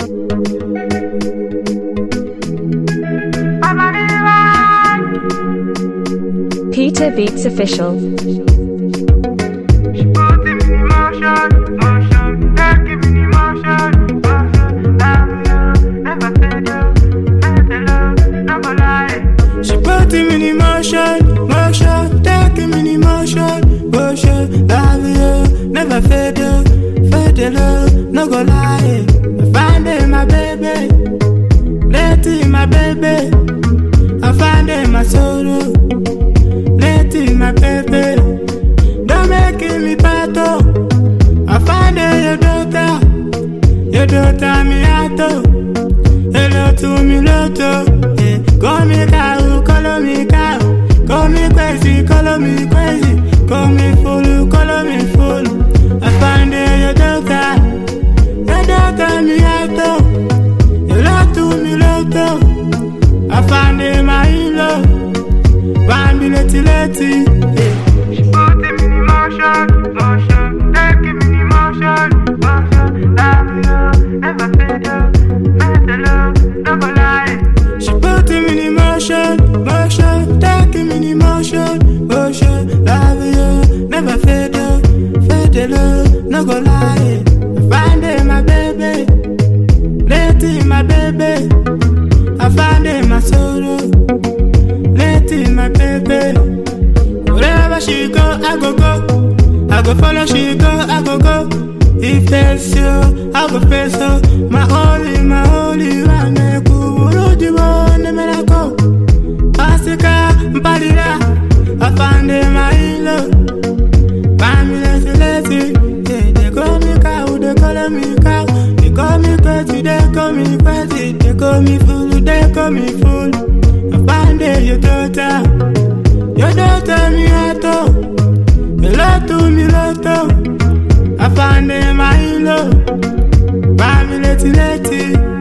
Peter Beats Official. She put him in motion, motion, take him in motion, motion, love you, never fade you, fade the love, no go lie. I find it, my baby, let it, my baby, I find it, my sorrow, let it, my baby, don't make me battle. I find it, your daughter, me ato, hello to me, lotto. Call me cow, call me cow. Call me crazy, call me crazy. Call me fool, call me fool. I find your daughter me out. You love to me love. I find my in-law. Find me letty. She put him in motion, motion. Take him in motion, motion. Love you, never fade you. Better love, never lie. She put him in motion, motion, take him in motion, motion, love you, never fade the love, no go lie. I find it, my baby, let it, my baby, I find it, my sorrow, let it, my baby. Wherever she go, I go follow, she go, I go. If there's you, I go face her, my holy, one. I find them my in-law. Family lazy. They call me cow, they call me cow. They call me crazy, they call me crazy. They call me fool, they call me fool. I find it, your daughter me ato. You love to me lotto. I find them my in-law. Family lazy.